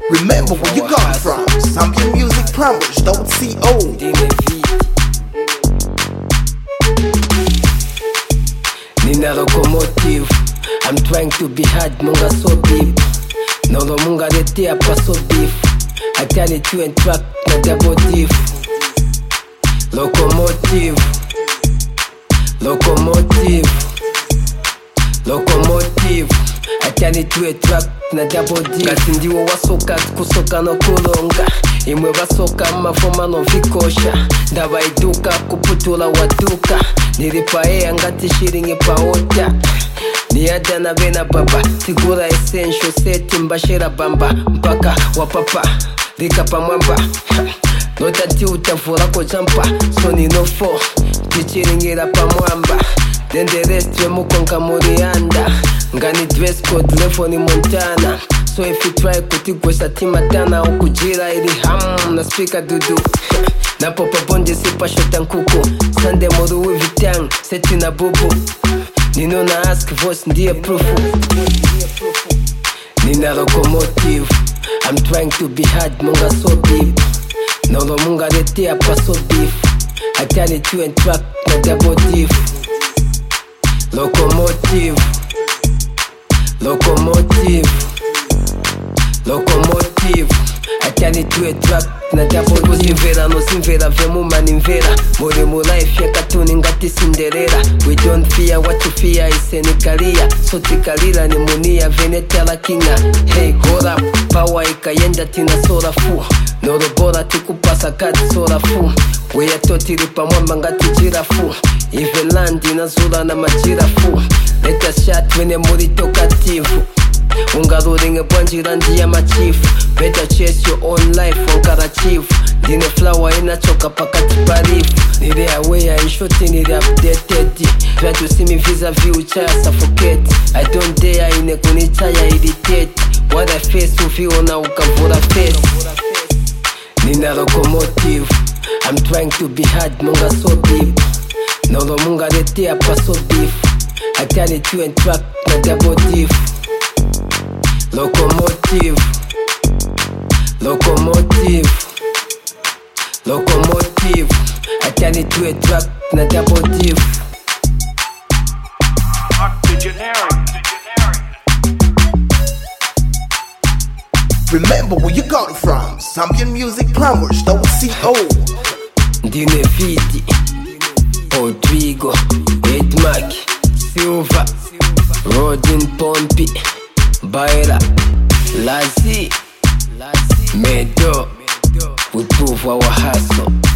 Remember where you come from. Champion Music Plumbers.co. Nina locomotive, I'm trying to be hard, munga so deep. Nolo munga rete apa so beef. I tell it you and track na double diff. Locomotive, locomotive, locomotive. I tell it you and track na double diff. Kati ndiwo wasoka kusoka no kulonga. Imwe basoka mafoma no vikosha. Ndaba iduka kuputula waduka. Nilipaea ngati shiringi paota. Niada na bena baba. Tigura essential seti mbashera bamba. Mpaka wapapa Lika pa mwamba. Notati utavura ko jampa. Soni no fo Tichiringira pa mwamba. Then the rest we mukonga murianda. Ngani dress code lefo ni Montana. So if you try kutigwesa timatana ukujira ili na speaker dudu. Na popa bonje sipa shota nkuku. Sande moru wivitang seti na bubu. Nino na ask voice ndiye proof. Nina locomotive, I'm trying to be hard, munga so deep. Nolo munga rete apa so beef. I tell it you and track na double diff. Locomotive, locomotive, locomotive. I tell it you and track na double diff. Simvera no simvera vemu manimvera. Muri mu life ya katuni ngati Cinderella. We don't fear what you fear iseni kalia. So tikalira ni munia venetala kinga. Hey hold up, power ikayenda tina sora fu. Noro bora tikupasa kati sora fu. Weya totiri pa mwamba ngati jirafu. Even land inazula na majirafu. Let us shot wene muri tokatifu. Ungaruringe bwanjira ndiya machifu. Better chase your own life onkara chief. Dine flower inachoka pakati parifu. Nire aware inshoti nire updated. Try to see me vis-a-vis uchaya suffocate. I don't dare ine kunichaya irritate. What I face ufiona ukavura face. Nina locomotive, I'm trying to be hard, munga so deep. Nolo munga rete apa so beef. I tell it you and track na double diff. Locomotive, locomotive, locomotive. I tell it you and track na double diff. Remember where you got it from. Champion Music Plumbers.co. Dine Vidi, Rodrigo, Edmark, Silva, Rodin Pompi, Baila, Lazi, Medo. We prove our hustle.